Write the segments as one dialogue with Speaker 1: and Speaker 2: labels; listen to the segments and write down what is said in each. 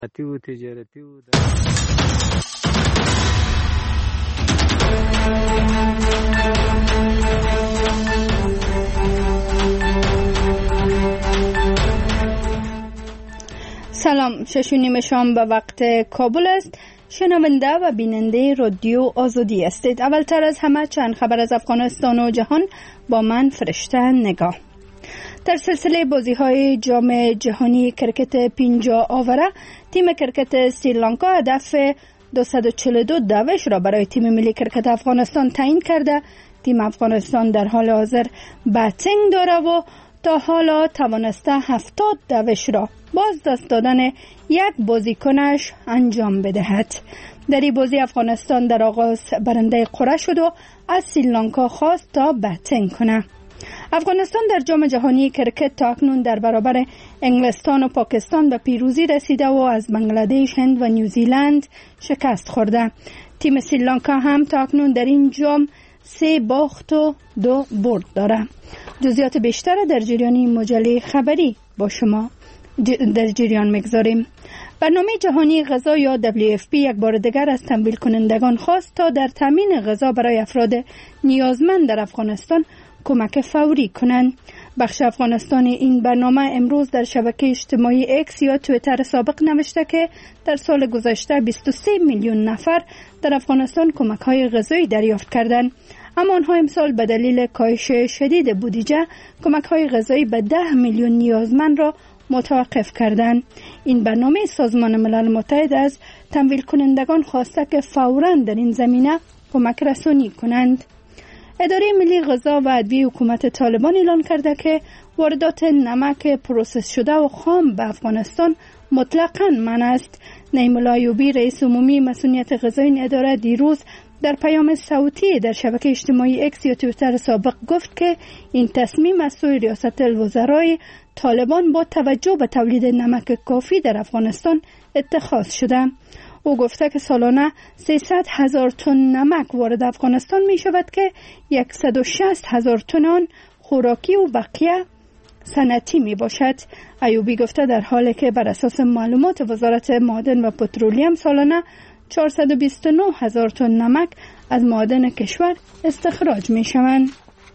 Speaker 1: سلام، 6:30 شام به وقت کابل است. شنونده و بیننده رادیو آزادی هستید. اولتر از همه چند خبر از افغانستان و جهان با من فرشته نگاه. در سلسله بازی‌های جام جهانی کرکت 50 آوره، تیم کرکت سریلانکا هدف 242 دوش را برای تیم ملی کرکت افغانستان تعیین کرده. تیم افغانستان در حال حاضر بتینگ داره و تا حالا توانسته 70 دوش را باز دست دادن یک بازیکنش انجام بدهد. در این بازی افغانستان در آغاز برنده قرعه شد و از سریلانکا خواست تا بتینگ کنه. افغانستان در جام جهانی کرکت تا اکنون در برابر انگلستان و پاکستان به پیروزی رسیده و از بنگلادش، هند و نیوزیلند شکست خورده. تیم سریلانکا هم تا اکنون در این جام 3 باخت و 2 برد داره. جزئیات بیشتر در جریان مجله خبری با شما در جریان میگذاریم. برنامه جهانی غذا یا WFP یک بار دیگر از تمویل کنندگان خواست تا در تامین غذا برای افراد نیازمند در افغانستان کمک فوری کنند. بخش افغانستان این برنامه امروز در شبکه اجتماعی اکس یا توییتر سابق نوشته که در سال گذشته 23 میلیون نفر در افغانستان کمک‌های غذایی دریافت کردند، اما آنها امسال به دلیل کاهش شدید بودجه کمک‌های غذایی به 10 میلیون نیازمند را متوقف کردند. این برنامه سازمان ملل متحد از تمویل کنندگان خواسته که فوراً در این زمینه کمک رسانی کنند. اداره ملی غذا و ادویه حکومت طالبان اعلان کرده که واردات نمک پروسس شده و خام به افغانستان مطلقاً منع است. نعیم الله ایوبی رئیس عمومی مسئولیت غذایی این اداره دیروز در پیام صوتی در شبکه اجتماعی اکس یا توییتر سابق گفت که این تصمیم از سوی ریاست الوزرای طالبان با توجه به تولید نمک کافی در افغانستان اتخاذ شده. او گفته که سالانه 300,000 تن نمک وارد افغانستان می شود که 160,000 تن آن خوراکی و بقیه صنعتی می باشد. ایوبی گفته در حالی که بر اساس معلومات وزارت معادن و پترولیم سالانه 429,000 تن نمک از معادن کشور استخراج می شوند.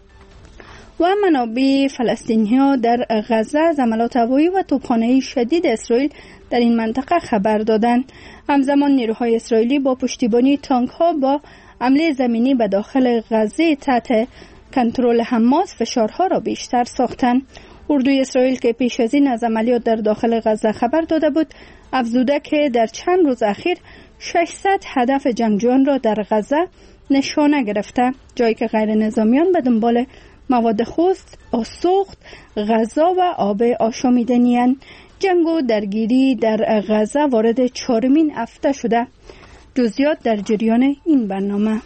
Speaker 1: و منابع فلسطینی‌ها در غزه از حملات هوایی و توپخانه‌ای شدید اسرائیل در این منطقه خبر دادند. همزمان نیروهای اسرائیلی با پشتیبانی تانک‌ها با حمله زمینی به داخل غزه تحت کنترل حماس فشارها را بیشتر ساختند. اردوی اسرائیل که پیش از این از عملیات در داخل غزه خبر داده بود، افزوده که در چند روز اخیر 600 هدف جنگجویان را در غزه نشانه گرفته، جایی که غیر نظامیان به دنبال مواد سوخت، غذا و آب آشامیدنی. جنگ و درگیری در غزه وارد 4مین هفته شده. جزئیات در جریان این برنامه.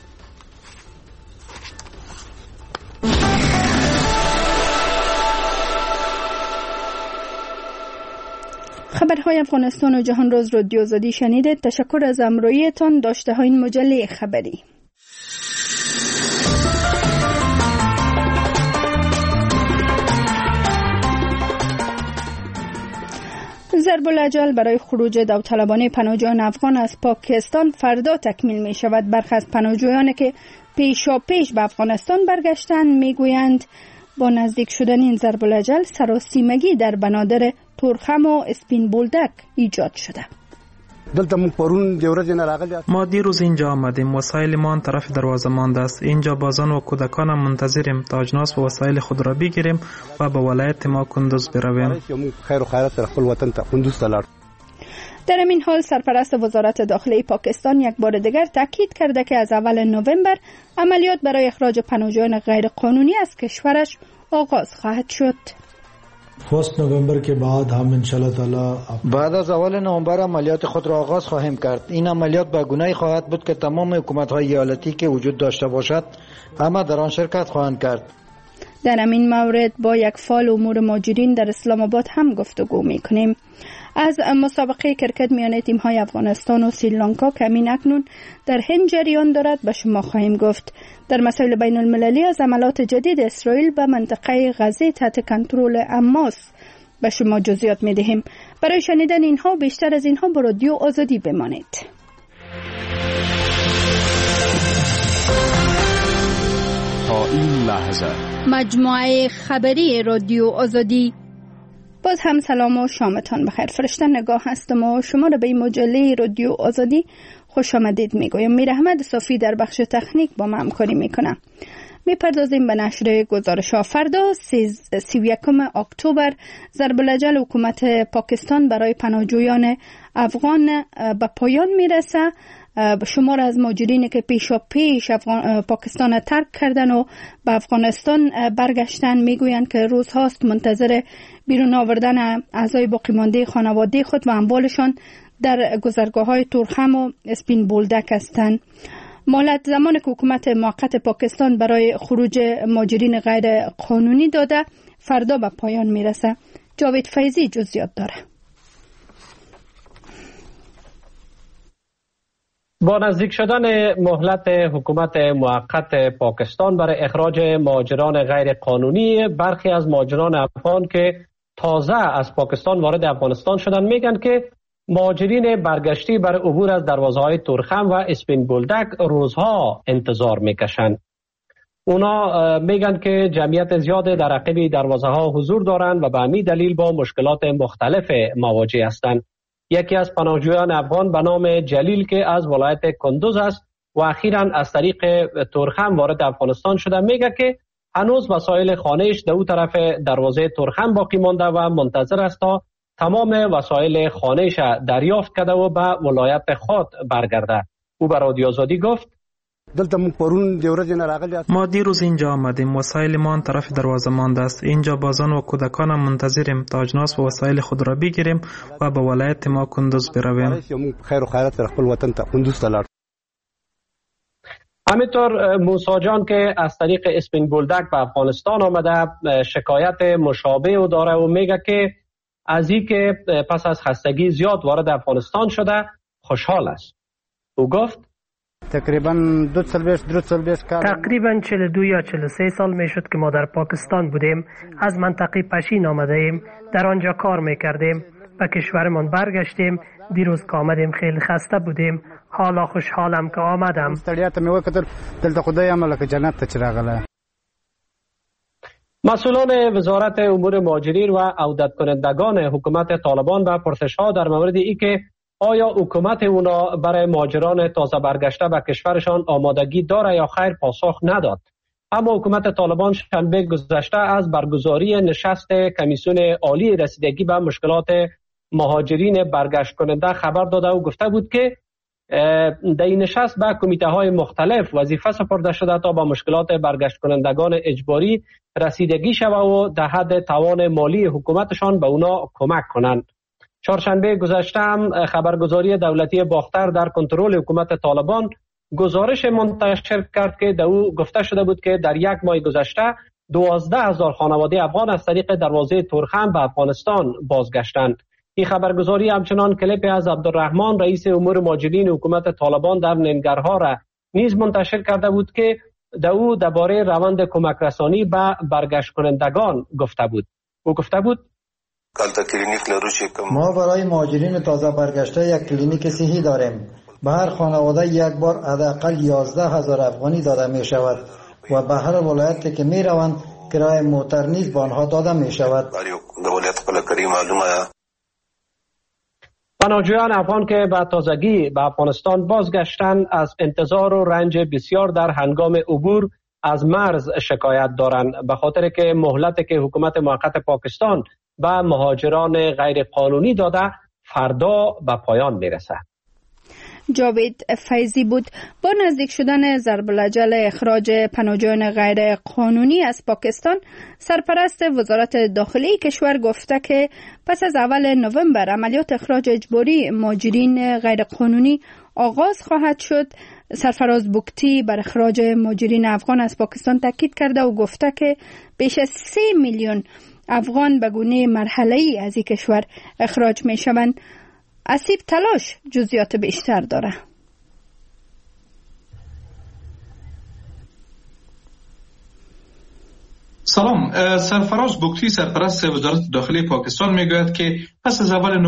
Speaker 1: خبرهای افغانستان و جهان روز رادیو آزادی شنیدید. تشکر از همراهیتان. داشته های این مجله خبری. ضرب الاجل برای خروج داوطلبانه پناهجویان افغان از پاکستان فردا تکمیل می شود. برخی از پناهجویانی که پیش به افغانستان برگشتند می گویند با نزدیک شدن این ضرب الاجل سراسیمگی در بنادر تورخم و اسپین بولدک ایجاد شده.
Speaker 2: ما دیروز اینجا آمدیم. وسایل ما آن طرف دروازه مانده است. اینجا بازان و کودکان منتظریم تا اجناس و وسایل خود را بگیریم و به ولایت ما کندوز برویم.
Speaker 1: در این حال سرپرست وزارت داخلی پاکستان یک بار دیگر تاکید کرده که از اول نوامبر عملیات برای اخراج پناهجویان غیر قانونی از کشورش آغاز خواهد شد.
Speaker 3: نوامبر که بعد هم انشالله تعالی
Speaker 4: بعد از اول نوامبر عملیات خود را آغاز خواهیم کرد. این عملیات به گونه‌ای خواهد بود که تمام حکومت‌های ایالتی که وجود داشته باشد همه در آن شرکت خواهند کرد.
Speaker 1: در همین مورد با یک فعال امور مهاجرین در اسلام آباد هم گفتگو می‌کنیم. از مسابقه کرکت میان تیم‌های افغانستان و سریلانکا که همین اکنون در هند جریان دارد به شما خواهیم گفت. در مسائل بین المللی از حملات جدید اسرائیل به منطقه غزه تحت کنترل حماس به شما جزئیات می دهیم. برای شنیدن اینها و بیشتر از اینها با رادیو آزادی بمانید.
Speaker 5: تا این لحظه
Speaker 1: مجموعه خبری رادیو آزادی. باز هم سلام و شامتان بخیر. فرشته نگاه هستم و شما را به این مجله رادیو آزادی خوش آمدید میگویم. میر احمد صافی در بخش تکنیک با ما همکاری میکنه. میپردازیم به نشر گزارش ها. فردا 31 اکتبر ضرب العجل حکومت پاکستان برای پناهجویان افغان به پایان میرسه. شمار از مهاجرینی که پیش پاکستان ترک کردن و به افغانستان برگشتن میگویند که روزهاست منتظر بیرون آوردن اعضای باقی مانده خانواده خود و اموالشان در گذرگاه‌های تورخم و اسپین بولدک هستند. مهلت زمانی که حکومت موقت پاکستان برای خروج مهاجرین غیر قانونی داده فردا به پایان میرسه. جاوید فیضی جزئیات داره.
Speaker 6: با نزدیک شدن مهلت حکومت موقت پاکستان برای اخراج مهاجران غیر قانونی، برخی از مهاجران افغان که تازه از پاکستان وارد افغانستان شدن میگن که مهاجرین برگشتی برای عبور از دروازه‌های تورخم و اسپین بولدک روزها انتظار میکشند. اونا میگن که جمعیت زیاد در عقب دروازه‌ها حضور دارند و به همین دلیل با مشکلات مختلف مواجه هستند. یکی از پناهجویان افغان به نام جلیل که از ولایت کندوز است و اخیراً از طریق تورخم وارد افغانستان شده میگه که هنوز وسایل خانه‌اش در اون طرف دروازه تورخم باقی مانده و منتظر است تا تمام وسایل خانه‌اش دریافت کرده و به ولایت خود برگرده. او به رادیو آزادی گفت:
Speaker 2: ما دیروز اینجا آمدیم. وسایل ما طرف دروازه مانده است. اینجا بازان و کودکان منتظریم تا اجناس و وسایل خود را بگیریم و به ولایت ما کندوز برویم.
Speaker 6: همینطور موسی جان که از طریق اسپین بولدک به افغانستان آمده شکایت مشابه او داره و میگه که از این که پس از خستگی زیاد وارد افغانستان شده خوشحال است. او گفت:
Speaker 7: تقریبا 42 یا 43 سال می شد که ما در پاکستان بودیم. از منطقه پشین آمده ایم، در آنجا کار می کردیم، به کشورمان برگشتیم. دیروز که آمدیم خیلی خسته بودیم، حالا خوشحالم که آمدم.
Speaker 6: مسئولان وزارت امور مهاجرین و عودت کنندگان حکومت طالبان به پرسش‌ها در مورد ای که آیا حکومت اونا برای مهاجران تازه برگشته به کشورشان آمادگی داره یا خیر پاسخ نداد. اما حکومت طالبان شنبه گذشته از برگزاری نشست کمیسیون عالی رسیدگی به مشکلات مهاجرین برگشت کننده خبر داده و گفته بود که در این نشست به کمیته های مختلف وظیفه سپرده شده تا با مشکلات برگشت کنندگان اجباری رسیدگی شود و در حد توان مالی حکومتشان به اونا کمک کنند. چهارشنبه گذشته هم خبرگزاری دولتی باختر در کنترل حکومت طالبان گزارش منتشر کرد که در او گفته شده بود که در یک ماه گذشته 12,000 خانواده افغان از طریق دروازه تورخم به افغانستان بازگشتند. این خبرگزاری همچنان کلیپی از عبدالرحمن رئیس امور مهاجرین حکومت طالبان در ننگرها را نیز منتشر کرده بود که در او درباره روند کمک رسانی به برگشت کنندگان گفته بود. او گفته بود:
Speaker 4: ما برای مهاجرین تازه برگشته یک کلینیک صحی داریم. به هر خانواده یک بار حداقل 11,000 افغانی داده می شود و به هر ولایت که می روند کرایه موتر نیز به آنها داده می شود.
Speaker 6: پناهجویان افغان که به تازگی به افغانستان بازگشتند از انتظار و رنج بسیار در هنگام عبور از مرز شکایت دارند، به خاطر که مهلتی که حکومت موقت پاکستان به مهاجران غیر قانونی داده فردا به پایان میرسه.
Speaker 1: جاوید فیضی بود. با نزدیک شدن ضرب العجل اخراج پناهجویان غیر قانونی از پاکستان، سرپرست وزارت داخلی کشور گفته که پس از اول نوامبر عملیات اخراج اجباری مهاجرین غیر قانونی آغاز خواهد شد. سرفراز بوکتی بر اخراج مهاجرین افغان از پاکستان تاکید کرده و گفته که بیش از 3 میلیون افغان به گونه مرحله‌ای از این کشور اخراج می شوند. اسیب تلاش جزئیات بیشتر داره.
Speaker 8: سلام. سرفراز بگتی سرپرست وزارت داخلی پاکستان میگوید که پس از اول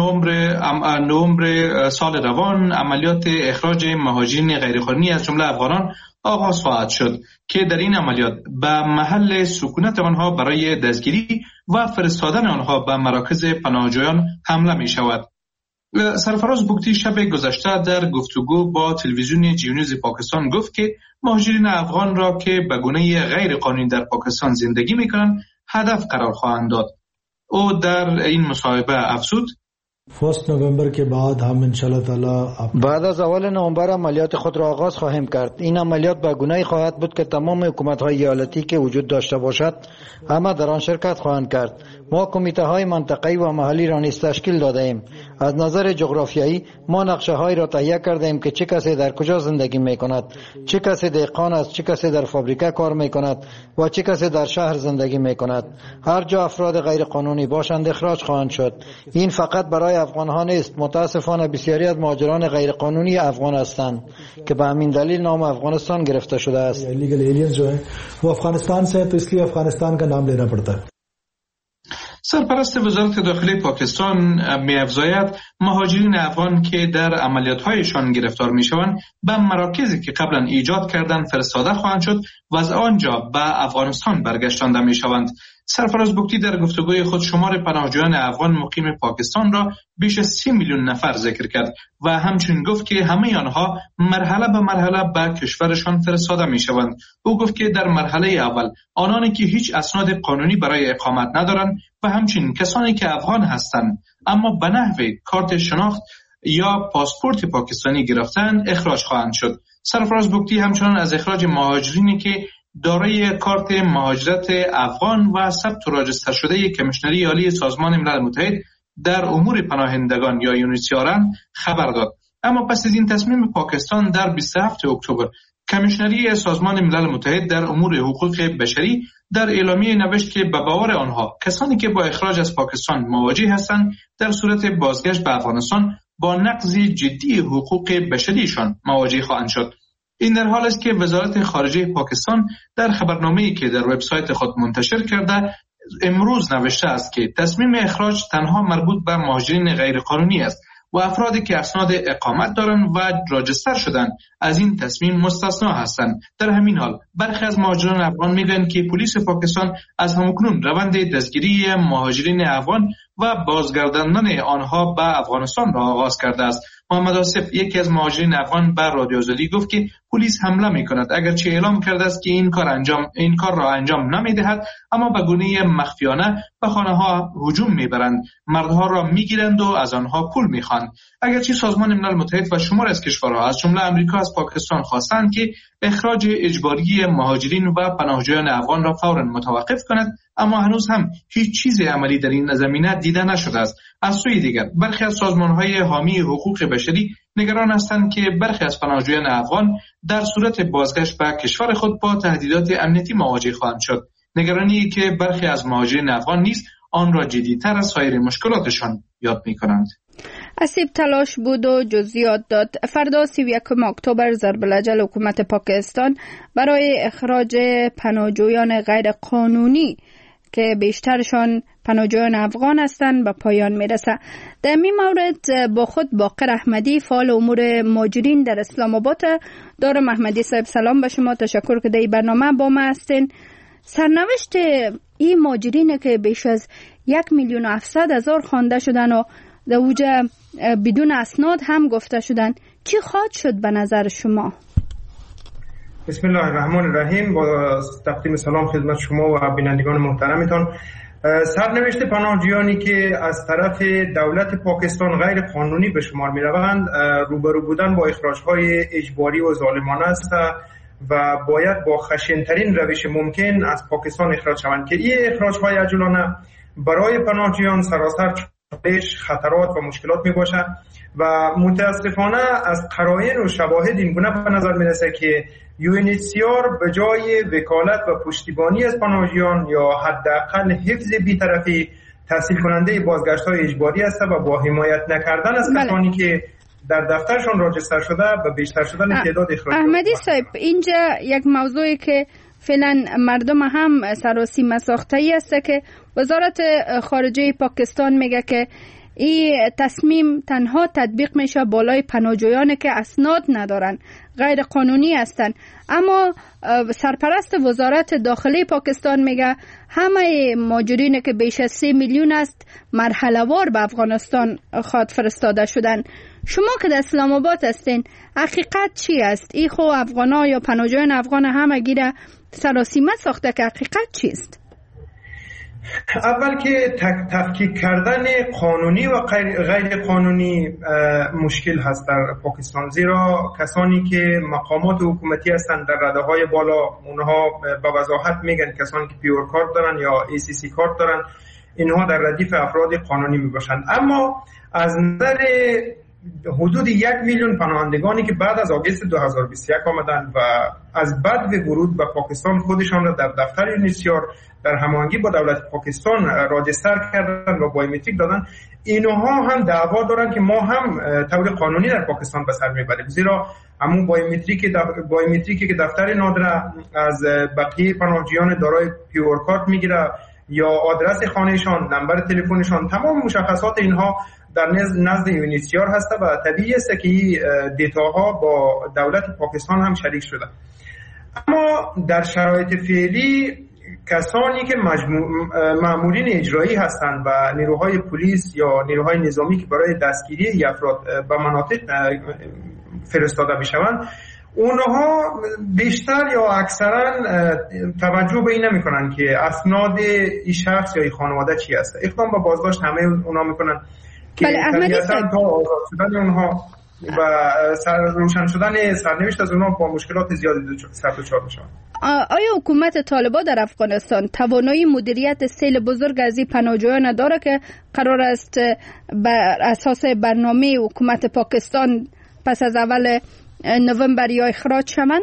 Speaker 8: نوامبر سال روان عملیات اخراج مهاجرین غیرقانونی از جمله افغانان آغاز خواهد شد که در این عملیات به محل سکونت آنها برای دستگیری و فرستادن آنها به مراکز پناهجویان حمله می شود. سرفراز بگتی شب گذشته در گفتگو با تلویزیون جیونیوز پاکستان گفت که مهاجرین افغان را که به گونه غیر قانونی در پاکستان زندگی می‌کنند هدف قرار خواهند داد. او در این مصاحبه افزود:
Speaker 3: فست نوامبر के बाद हम इंशाल्लाह ताला
Speaker 4: بعد از اول نوامبر عملیات خود را آغاز خواهیم کرد. این عملیات به گونه‌ای خواهد بود که تمام حکومت‌های ایالتی که وجود داشته باشد همه در آن شرکت خواهند کرد. ما کمیته‌های منطقه‌ای و محلی را نیز تشکیل داده ایم. از نظر جغرافیایی ما نقشه‌هایی را تهیه کرده ایم که چه کسی در کجا زندگی می‌کند، چه کسی دهقان است، چه کسی در فابریکه کار می‌کند و چه کسی در شهر زندگی می‌کند. هر جا افراد غیر قانونی باشند اخراج خواهند شد. این فقط برای افغان‌ها نیست. متاسفانه بسیاری از مهاجران غیر قانونی افغان هستند که به همین دلیل نام افغانستان گرفته شده است.
Speaker 3: इलीगल एलियंस जो हैं वो अफगानिस्तान से हैं तो इसलिए अफगानिस्तान का नाम लेना पड़ता है.
Speaker 8: سرپرست وزارت داخلی پاکستان می‌افزاید مهاجرین افغان که در عملیات‌هایشان گرفتار می‌شوند به مراکزی که قبلا ایجاد کردند فرستاده خواهند شد و از آنجا به افغانستان برگشتانده می‌شوند. سرفراز بگتی در گفتگوی خود شمار پناهجویان افغان مقیم پاکستان را بیش از 30 میلیون نفر ذکر کرد و همچنین گفت که همه آنها مرحله به مرحله به کشورشان فرستاده می‌شوند. او گفت که در مرحله اول آنانی که هیچ اسناد قانونی برای اقامت ندارند و همچنین کسانی که افغان هستند اما به نحو کارت شناخت یا پاسپورت پاکستانی گرفتند اخراج خواهند شد. سرفراز بگتی همچنین از اخراج مهاجرینی که دارای کارت مهاجرت افغان و ثبت و راجستر شده کمیشنری عالی سازمان ملل متحد در امور پناهندگان یا یونیسیار خبر داد. اما پس از این تصمیم پاکستان در 27 اکتبر کمیشنری سازمان ملل متحد در امور حقوق بشری در اعلامیه نوشت که به باور آنها کسانی که با اخراج از پاکستان مواجه هستند در صورت بازگشت به افغانستان با نقض جدی حقوق بشریشان مواجه خواهند شد. این در حال است که وزارت خارجه پاکستان در خبرنامه‌ای که در وبسایت خود منتشر کرده امروز نوشته است که تصمیم اخراج تنها مربوط به مهاجرین غیرقانونی است و افرادی که اسناد اقامت دارند و راجستر شدند از این تصمیم مستثنا هستند. در همین حال برخی از مهاجران افغان میگویند که پلیس پاکستان از همکنون روند دستگیری مهاجرین افغان و بازگرداندن آنها به افغانستان را آغاز کرده است. محمد آصف یکی از مهاجرین افغان بر رادیو آزادی گفت که پلیس حمله می‌کند، اگرچه اعلام کرده است که این کار را انجام نمی‌دهد، اما به گونه مخفیانه به خانه‌ها هجوم می‌برند، مردها را می‌گیرند و از آنها پول می‌خواهند. اگرچه سازمان ملل متحد و شمار از کشورها از جمله آمریکا از پاکستان خواستند که اخراج اجباری مهاجرین و پناهجویان افغان را فوراً متوقف کند، اما هنوز هم هیچ چیز عملی در این زمینه دیده نشده است. از سوی دیگر برخی از سازمان‌های حامی حقوق بشری نگران هستند که برخی از پناهجویان افغان در صورت بازگشت به کشور خود با تهدیدات امنیتی مواجه خواهند شد. نگرانی که برخی از مهاجرین افغان نیز آن را جدی‌تر از سایر مشکلاتشان یاد می‌کنند.
Speaker 1: اسیب تلاش بود و جزئیات داد. فردا 31 اکتبر ضرب الاجل حکومت پاکستان برای اخراج پناهجویان غیر قانونی که بیشترشان پناهجویان افغان هستند به پایان میرسه. در این مورد با خود باقر احمدی فعال امور مهاجرین در اسلام آباد دارم. احمدی صاحب سلام به شما، تشکر که در این برنامه با ما هستین. سرنوشت این مهاجرین که بیش از 1,700,000 خوانده شدن و در اوجه بدون اسناد هم گفته شدن، چی خواهد شد به نظر شما؟
Speaker 9: بسم الله الرحمن الرحیم. با تقدیم سلام خدمت شما و بینندگان محترمتان. سرنوشت پناهجویانی که از طرف دولت پاکستان غیر قانونی به شمار می روند روبرو بودن با اخراج‌های اجباری و ظالمانه است و باید با خشن‌ترین روش ممکن از پاکستان اخراج شوند که این اخراج‌های عجولانه برای پناهجویان سراسر خطرات و مشکلات می باشد و متاسفانه از قرائن و شواهد این گونه به نظر می رسه که UNHCR به جای وکالت و پشتیبانی از پناهجویان یا حداقل حفظ بی‌طرفی تحصیل کننده بازگشت‌های اجباری است و با حمایت نکردن از کسانی که در دفترشان راجستر شده و بیشتر شدن تعداد اخراجات.
Speaker 1: احمدی صاحب، اینجا یک موضوعی که فعلا مردم هم سراسیمه ساخته‌ای است که وزارت خارجه پاکستان میگه که این تصمیم تنها تطبیق میشه بالای پناهجویانی که اسناد ندارن، غیر قانونی هستند. اما سرپرست وزارت داخلی پاکستان میگه همه مهاجرینی که بیش از 3 میلیون است مرحله وار به افغانستان خود فرستاده شدن. شما که در اسلام آباد هستین، حقیقت چی است؟ این خو افغانا یا پناهجویان افغان همه گیره سراسیمه ساخته که حقیقت چیست؟
Speaker 9: اول که تفکیک کردن قانونی و غیر قانونی مشکل هست در پاکستان، زیرا کسانی که مقامات حکومتی هستند در رده‌های بالا اونها به وضاحت میگن کسانی که پیور کارت دارن یا ACC کارت دارن اینها در ردیف افراد قانونی میباشند. اما از نظر حدود 1 میلیون پناهندگانی که بعد از آگوست 2021 آمدن و از بعد ورود به پاکستان خودشان را در دفتر یونیسیار در هماهنگی با دولت پاکستان راجستر کردن و بایومتریک دادن، اینها هم دعوا دارن که ما هم طور قانونی در پاکستان به سر میبریم، زیرا همون بایومتریکی که دفتر نادره از بقیه پناهجویان دارای پیور کارت میگیره یا آدرس خانهشان، نمبر تلفنشان، تمام مشخصات اینها در نزد یونیسیار هسته و طبیعی است که این دیتاها با دولت پاکستان هم شریک شده. اما در شرایط فعلی کسانی که مامورین اجرایی هستند و نیروهای پلیس یا نیروهای نظامی که برای دستگیری افراد به مناطق فرستاده میشوند، اونها بیشتر یا اکثرا توجه به این نمیکنن که اسناد این شخص یا این خانواده چی هست. اقدام به بازداشت همه اونها میکنن که طبیعتاً تا آزاد شدن اونها و روشن شدن سرنوشت از اونها با مشکلات زیادی سر میشن.
Speaker 1: آیا حکومت طالبان در افغانستان توانایی مدیریت سیل بزرگ از این پناهجویان داره که قرار است بر اساس برنامه حکومت پاکستان پس از اول نوامبر یا اخراج شوند؟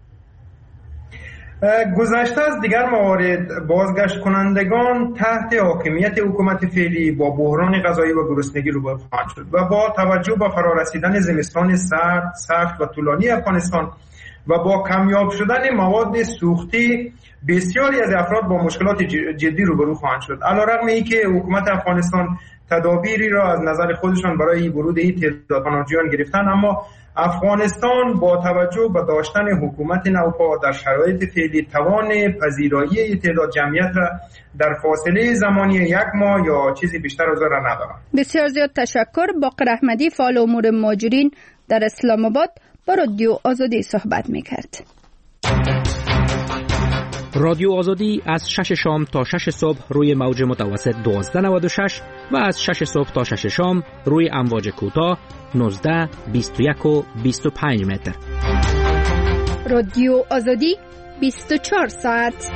Speaker 9: گذشته از دیگر موارد بازگشت کنندگان تحت حاکمیت حکومت فعلی با بحران غذایی و گرسنگی روبرو خواهند شد و با توجه به فرارسیدن زمستان سخت و طولانی افغانستان و با کمیاب شدن مواد سوختی بسیاری از افراد با مشکلات جدی روبرو خواهند شد. علیرغم اینکه حکومت افغانستان تدابیری را از نظر خودشان برای ورود این تعداد پناهجویان گرفتن، اما افغانستان با توجه به داشتن حکومت نوپا در شرایط فعلی توان پذیرایی تعداد جمعیت را در فاصله زمانی 1 ماه یا چیزی بیشتر از آن را ندارد.
Speaker 1: بسیار زیاد تشکر. باقر احمدی، فعال امور مهاجرین در اسلام آباد، با رادیو آزادی صحبت میکرد.
Speaker 10: رادیو آزادی از 6 شام تا 6 صبح روی موج متوسط 1296 و از 6 صبح تا 6 شام روی امواج کوتاه 19، 21 و 25 متر.
Speaker 1: رادیو آزادی 24 ساعت.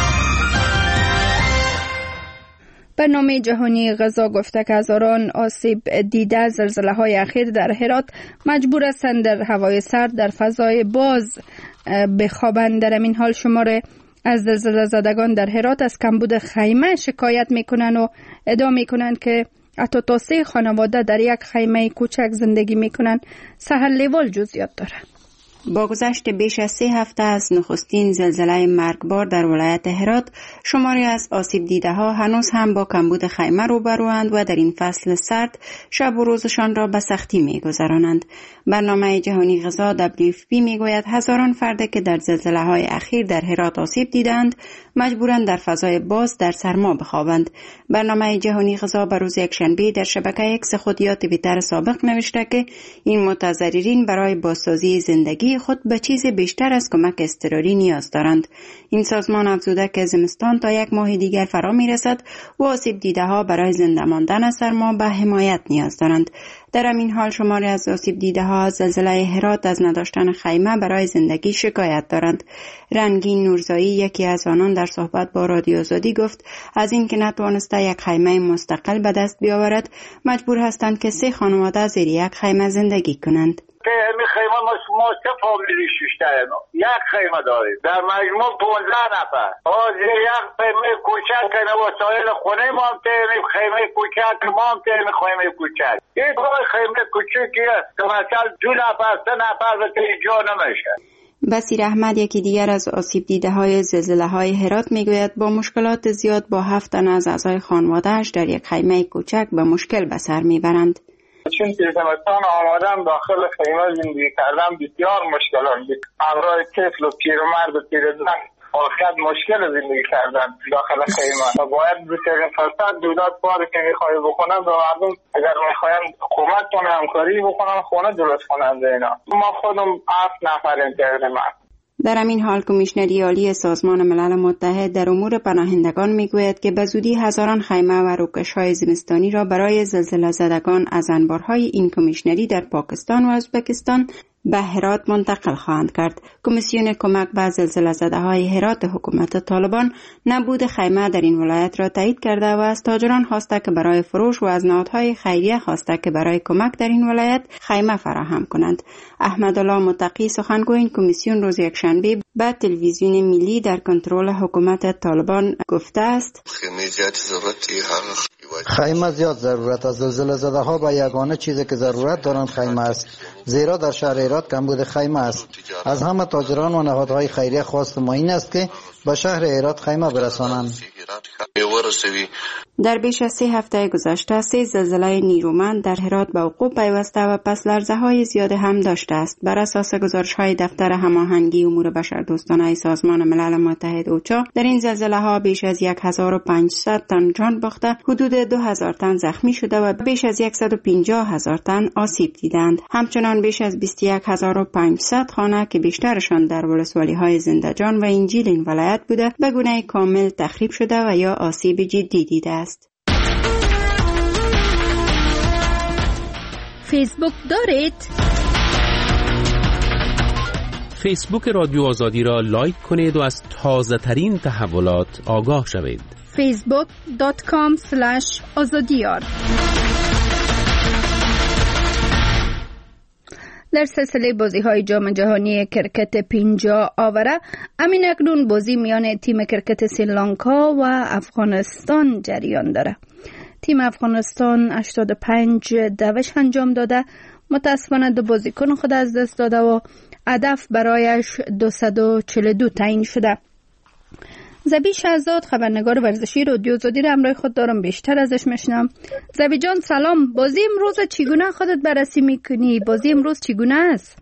Speaker 1: برنامه جهانی غذا گفته که هزاران آسیب دیده زلزله‌های اخیر در هرات مجبور هستند در هوای سرد در فضای باز بخوابند. در این حال شماره از زلزله زدگان در هرات از کمبود خیمه شکایت میکنن و ادعا میکنن که حتی تا 3 خانواده در یک خیمه کوچک زندگی میکنن. سهر لیوال جزئیات داره.
Speaker 11: با گذشت بیش از 3 هفته از نخستین زلزله مرگبار در ولایت هرات، شماری از آسیب دیده ها هنوز هم با کمبود خیمه روبروند و در این فصل سرد شب و روزشان را به سختی می‌گذرانند. برنامه جهانی غذا WFP میگوید هزاران فرد که در زلزله های اخیر در هرات آسیب دیدند مجبورند در فضای باز در سرما بخوابند. برنامه جهانی غذا به روز یکشنبه در شبکه ایکس خود یا توییتر سابق نوشته که این متضررین برای بازسازی زندگی خود به چیز بیشتر از کمک اضطراری نیاز دارند. این سازمان افزوده که زمستان تا 1 ماه دیگر فرا میرسد و آسیب دیده ها برای زنده ماندن از سرما به حمایت نیاز دارند. در همین حال شماری از آسیب دیده ها از زلزله هرات از نداشتن خیمه برای زندگی شکایت دارند. رنگین نورزایی یکی از آنان در صحبت با رادیو آزادی گفت از اینکه نتوانسته یک خیمه مستقل به دست بیاورد مجبور هستند که 3 خانواده زیر یک خیمه زندگی کنند.
Speaker 12: همین خیمه ما 3 فامیلی ششتریم، یک خیمه داریم در مجموع 15 نفر. زیر یک خیمه کوچک که وسایل خونه ما هم تیمیم، خیمه کوچک ما هم تیمیم، خیمه کوچک این خیمه کوچکی است که مثلا 2 نفر 3 نفر به جا نمیشه.
Speaker 11: بصیر احمد، یکی دیگر از آسیب دیده های زلزله های هرات، میگوید با مشکلات زیاد با 7 تن از اعضای خانواده‌اش در یک خیمه کوچک به مشکل به سر میبرند.
Speaker 12: چون که زمستان آمدن داخل خیمه زندگی کردن بسیار مشکلات بود. همراه طفل و پیرمرد و پیرزن واقعا مشکل زندگی کردن داخل خیمه و باید بهترین فرصت دولت کاری که میخواد بکنن به مردم اگر میخواین کمک کنن همکاری بکنن خونه درست کنن اینا. ما خودم 7 نفریم تقریبا.
Speaker 11: در همین حال کمیشنری عالی سازمان ملل متحد در امور پناهندگان میگوید که به زودی هزاران خیمه و روکش‌های زمستانی را برای زلزله زدگان از انبارهای این کمیشنری در پاکستان و ازبکستان به هرات منتقل خواهند کرد. کمیسیون کمک به زلزله زده‌های هرات حکومت طالبان نبود خیمه در این ولایت را تایید کرده و از تاجران خواسته که برای فروش و از نهادهای خیریه خواسته که برای کمک در این ولایت خیمه فراهم کنند. احمدالله متقی، سخنگوی این کمیسیون، روز یکشنبه به تلویزیون ملی در کنترل حکومت طالبان گفته است:
Speaker 4: خیمه زیاد ضرورت است. زلزله زده ها به یگانه چیزی که ضرورت دارند خیمه است، زیرا در شهر هرات کمبود خیمه است. از همه تاجران و نهادهای خیریه خواست ما این است که به شهر هرات خیمه برسانند.
Speaker 11: در بیش از 3 هفته گذشته 3 زلزله نیرومند در هرات به وقوع پیوسته و پس لرزه‌های زیاد هم داشته است. بر اساس گزارش‌های دفتر هماهنگی امور بشردوستانه سازمان ملل متحد اوچا، در این زلزله‌ها بیش از 1500 تن جان باخته، حدود 2000 تن زخمی شده و بیش از 150,000 تن آسیب دیدند. همچنان بیش از 21500 خانه که بیشترشان در ولسوالی‌های زنده‌جان و انجیل این ولایت بوده، به گونه کامل تخریب شده و یا آسیب جدی دیده است.
Speaker 1: فیسبوک دارید؟
Speaker 10: فیسبوک رادیو آزادی را لایک کنید و از تازه ترین تحولات آگاه شوید.
Speaker 1: facebook.com/azadiyar. در سلسله بازی‌های جام جهانی کرکت 50 آوره، امین اکنون بازی میان تیم کرکت سریلانکا و افغانستان جریان داره. تیم افغانستان 85 دوش انجام داده، متاسفانه 2 بازیکن خود از دست داده و هدف برایش 242 تعیین شده. زبی شهزاد، خبرنگار ورزشی رادیو آزادی را همراه خود دارم، بیشتر ازش میشنم. زبی جان سلام، بازی امروز چگونه خودت بررسی میکنی؟ بازی امروز چگونه است؟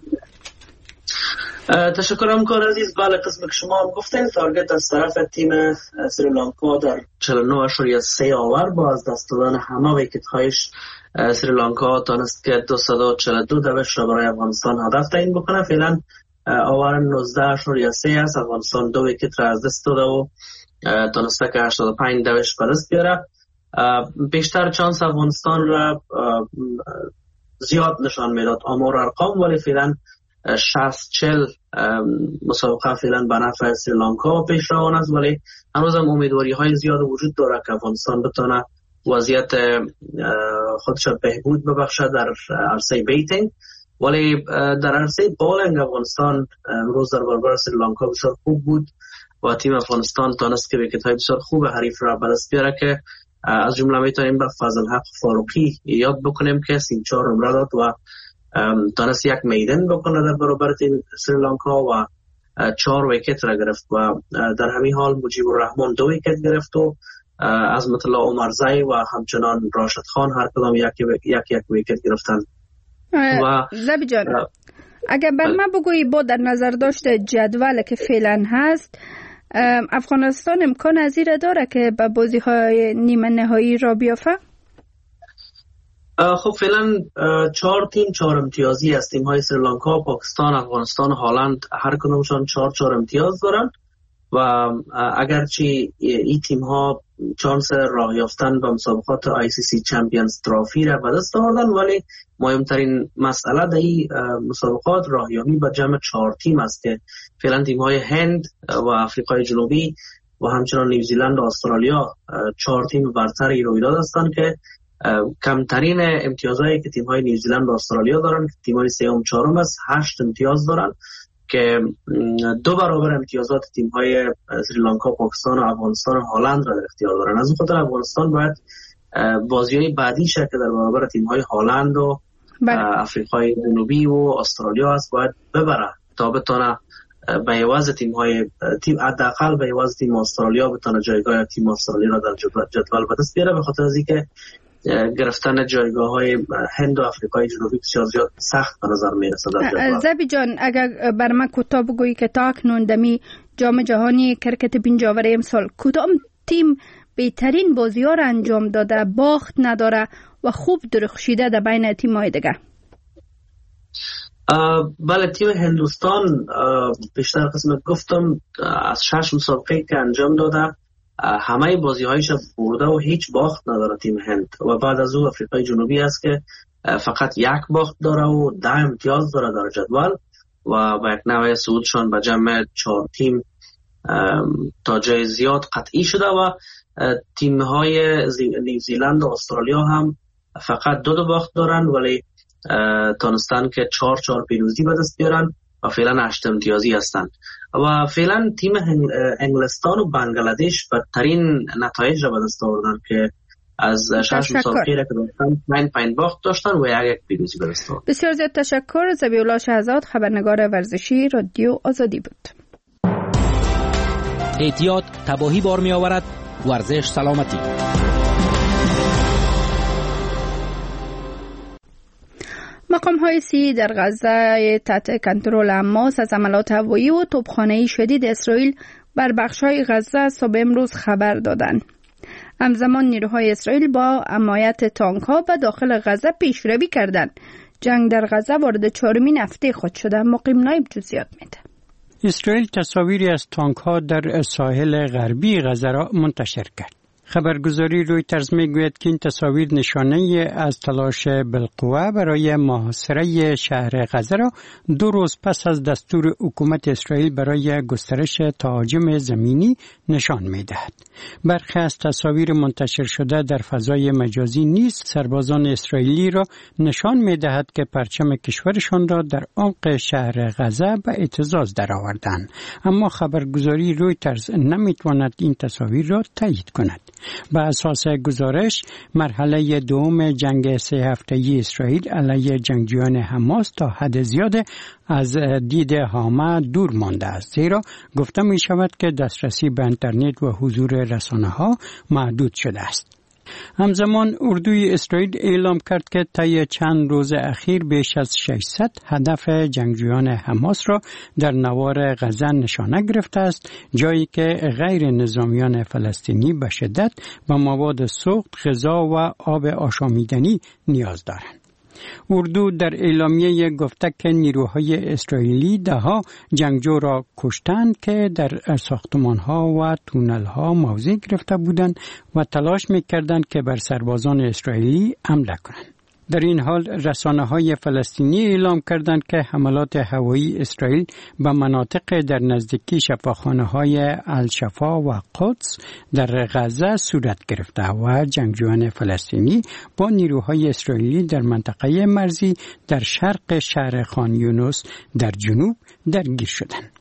Speaker 13: تشکرم کار عزیز. بله، قسم که شما هم گفتین، تارگت از طرف تیم سریلانکا در 49.3 آور با از دست دادن همه ویکت‌هایش سریلانکا تانست که 242 دوش را برای افغانستان هدف تعیین بکنه. فعلا آور 19.3 است. افغانستان 2 ویکت را از دست داده و تانسته که 85 دوش به دست بیاره. بیشتر چانس افغانستان را زیاد نشان میداد آمار ارقام، ولی فعلا 60-40 مسابقه فعلا به نفع سریلانکا پیش روان است، ولی هنوز هم امیدواری های زیاد وجود داره که افغانستان بتونه وضعیت خودش بهبود ببخشه در عرصه بیتینگ. ولی در عرصه بالینگ افغانستان امروز در برابر سریلانکا بسیار خوب بود و تیم افغانستان تانست که ویکت های بسیار خوب حریف را به دست بیاره که از جمله میتونیم به فضلحق فاروقی یاد بکنیم که 34 نمره داد و تانست 1 میدن بکنه در برابر تیم سریلانکا و 4 ویکت را گرفت و در همین حال مجیب الرحمن 2 ویکت گرفت و عظمت الله عمرزی و همچنان راشد خان هر کدام یک ویکت گرفتن.
Speaker 1: و زبی جان، اگر بر ما بگویی با در نظر داشته جدول که فعلا هست، افغانستان امکان از این داره که به بازی های نیمه نهایی را بیافته؟
Speaker 13: خب فعلا 4 تیم 4 امتیازی است. تیم های سریلانکا، پاکستان، افغانستان، هلند هر کدومشان 4 امتیاز دارن و اگرچه این تیم ها چانس راه یافتن به مسابقات ICC چمپیونز ترافی را به دست آوردن، ولی مهمترین مسئله در این مسابقات راهیابی به جمع 4 تیم است که فعلا تیم های هند و آفریقای جنوبی و همچنان نیوزیلند و استرالیا 4 تیم برتر این رویداد هستند که کمترین امتیازهایی که تیم های نیوزیلند و استرالیا دارن که تیم های 3 و 4 است 8 امتیاز دارن که 2 برابر امتیازات تیم های سریلانکا، پاکستان و افغانستان و هلند را در اختیار دارن. از اون خاطر افغانستان باید بازی‌های بعدیش که در برابر تیم های هلند و آفریقای جنوبی و استرالیا است باید ببره تا بتونه به عوض تیم حداقل به عوض تیم استرالیا بتونه جایگاه تیم استرالیا را در جدول به دست بیاره، به خاطر از اینکه گرفتن جایگاه های هند و آفریقای جنوبی بسیار زیاد سخت به نظر میرسه در جدول.
Speaker 1: زبی جان، اگر بر من کوتاه بگویی که تا اکنون دمی جام جهانی کرکت پنجاور امسال کدام تیم بهترین بازی ها را انجام داده، باخت نداره و خوب درخشیده در بین تیم های دیگه؟
Speaker 13: بله، تیم هندوستان بیشتر قسمت گفتم از 6 مسابقه که انجام داده همه بازی هایش برده و هیچ باخت نداره تیم هند، و بعد از او آفریقای جنوبی است که فقط 1 باخت داره و 10 امتیاز داره در جدول و با یک نوع صعودشان به جمع 4 تیم تا جای زیاد قطعی شده و تیم های نیوزیلند و استرالیا هم فقط 2 باخت دارن ولی تانستن که 4 پیروزی به دست بیارن و فعلا 8 امتیازی هستن و فعلا تیم انگلستان و بنگلادش بدترین نتایج را به دست آوردن که از 6 مسابقه را که داشتن 5 باخت داشتن و 1 پیروزی به دست آوردن.
Speaker 1: بسیار زیاد تشکر. ذبیح‌الله شهزاد، خبرنگار ورزشی، رادیو آزادی بود.
Speaker 10: احتیاط تباهی بار می آورد، ورزش سلامتی.
Speaker 1: مقام‌های سی در غزه تحت کنترل حماس از حملات هوایی و توپخانه‌ای شدید اسرائیل بر بخش‌های غزه صبح امروز خبر دادند. همزمان نیروهای اسرائیل با حمایت تانک‌ها به داخل غزه پیشروی کردند. جنگ در غزه وارد 4مین هفته خود شده. مقیم نایب جزئیات میده.
Speaker 14: اسرائیل تصاویری از تانک‌ها در ساحل غربی غزه را منتشر کرد. خبرگزاری رویترز میگوید که این تصاویر نشانه از تلاش بالقوه برای محاصره شهر غزه را 2 روز پس از دستور حکومت اسرائیل برای گسترش تهاجم زمینی نشان میدهد. برخی از تصاویر منتشر شده در فضای مجازی نیز سربازان اسرائیلی را نشان میدهد که پرچم کشورشان را در عمق شهر غزه به اعتزاز درآوردند، اما خبرگزاری رویترز نمیتواند این تصاویر را تایید کند. به اساس گزارش مرحله دوم جنگ 3 هفته‌ای اسرائیل علیه جنگجویان حماس تا حد زیاد از دید همه دور مانده است، زیرا گفته می شود که دسترسی به اینترنت و حضور رسانه‌ها محدود شده است. همزمان اردوی اسرائیل اعلام کرد که طی چند روز اخیر بیش از 600 هدف جنگجویان حماس را در نوار غزه نشانه گرفته است، جایی که غیر نظامیان فلسطینی به شدت به مواد سوخت، غذا و آب آشامیدنی نیاز دارند. اردو در اعلامیه گفته که نیروهای اسرائیلی 10 جنگجو را کشتند که در ساختمان‌ها و تونل‌ها موضع گرفته بودند و تلاش می‌کردند که بر سربازان اسرائیلی حمله کنند. در این حال رسانه‌های فلسطینی اعلام کردند که حملات هوایی اسرائیل به مناطق در نزدیکی شفاخانه‌های الشفا و قدس در غزه صورت گرفته و جنگجویان فلسطینی با نیروهای اسرائیلی در منطقه مرزی در شرق شهر خان یونس در جنوب درگیر شدند.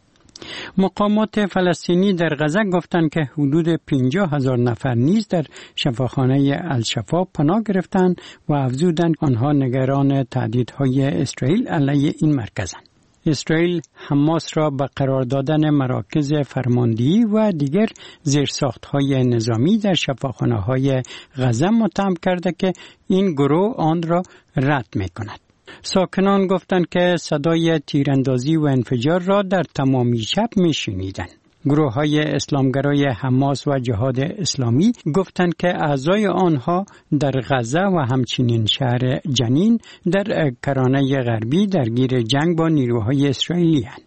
Speaker 14: مقامات فلسطینی در غزه گفتند که حدود 50,000 نفر نیز در شفاخانه الشفا پناه گرفتند و افزودند آنها نگران تهدیدهای اسرائیل علیه این مرکزند. اسرائیل حماس را به قرار دادن مراکز فرماندهی و دیگر زیرساخت‌های نظامی در شفاخانه‌های غزه متهم کرده که این گروه آن را رد می‌کند. ساکنان گفتند که صدای تیراندازی و انفجار را در تمامی شب میشنیدند. گروه‌های اسلامگرای حماس و جهاد اسلامی گفتند که اعضای آنها در غزه و همچنین شهر جنین در کرانه غربی درگیر جنگ با نیروهای اسرائیلی هستند.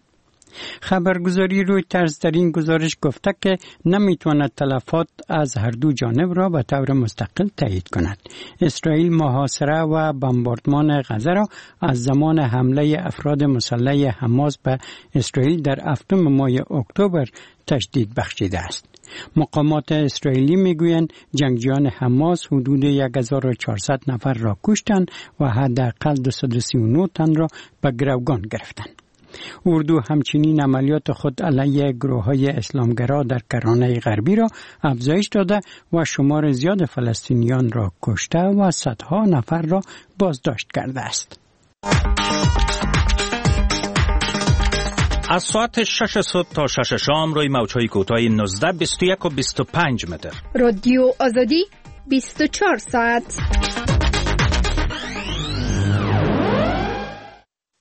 Speaker 14: خبرگزاری رویترز در این گزارش گفته که نمیتواند تلفات از هر دو جانب را به طور مستقل تایید کند. اسرائیل محاصره و بمباردمان غزه را از زمان حمله افراد مسلح حماس به اسرائیل در 7 ماه اکتبر تشدید بخشیده است. مقامات اسرائیلی میگویند جنگجویان حماس حدود 1400 نفر را کشتند و حداقل 239 تن را به گروگان گرفتند. اردو همچنین عملیات خود علیه گروه‌های اسلامگرا در کرانه غربی را افزایش داده و شمار زیاد فلسطینیان را کشته و صدها نفر را بازداشت کرده است.
Speaker 10: از ساعت 6 صبح تا 6 شام روی موج‌های کوتاه 19، 21 و 25 متر.
Speaker 1: رادیو آزادی 24 ساعت.